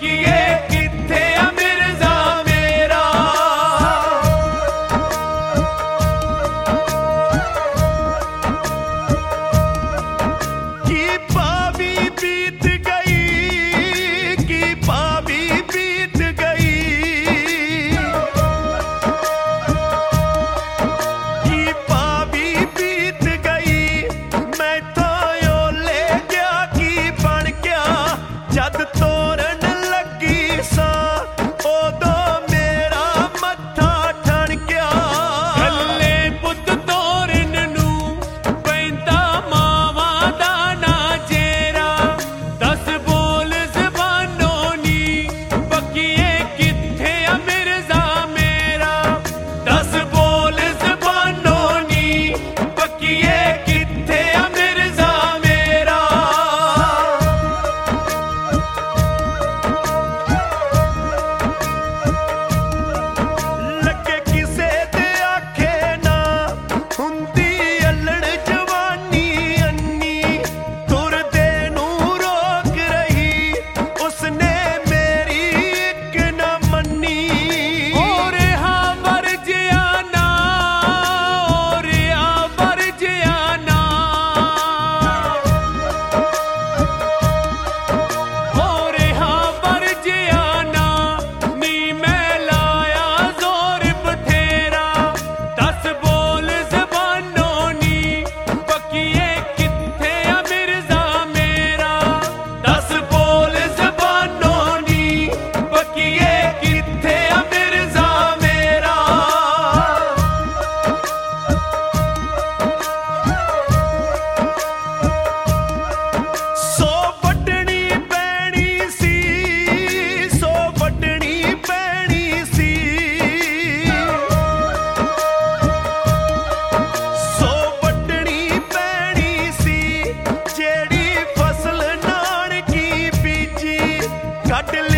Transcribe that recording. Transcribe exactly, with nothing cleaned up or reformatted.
बकिए किथे आ मिर्जा मेरा। की पावी बीत गई, की पावी बीत गई, की पावी बीत गई। मैं तो यो ले गया की बन गया जद तोरन लगी सा ओदो मेरा मत्था ठण गया। गल्ले पुत तोरन नू पैंदा मावा दा ना जेरा। दस बोल ज़बानों नी बकिए किथे आ मिर्जा मेरा। दस बोल ज़बानों नी बकिए किथे आ मिर्जा मेरा। लगे किसे दे आखे ना हुंदी अल्लड़ जवानी अन्नी। तुरदे नू रोक रही उसने मेरी एक ना मन्नी। और हाँ मर जिया ना, और हाँ मर जिया ना, और हाँ मर जिया ना। नी मैं लाया जोर बथेरा। दस बोल ज़बानों नी बकिए किथे आ मिर्जा मेरा। दस बोल ज़बानों नी बकिए किथे आ मिर्जा मेरा। सो वड्डनी पैनी सी, सो वड्डनी पैनी सी, सो वड्डनी पैनी सी। जेड़ी फसल नानकी बीजी कट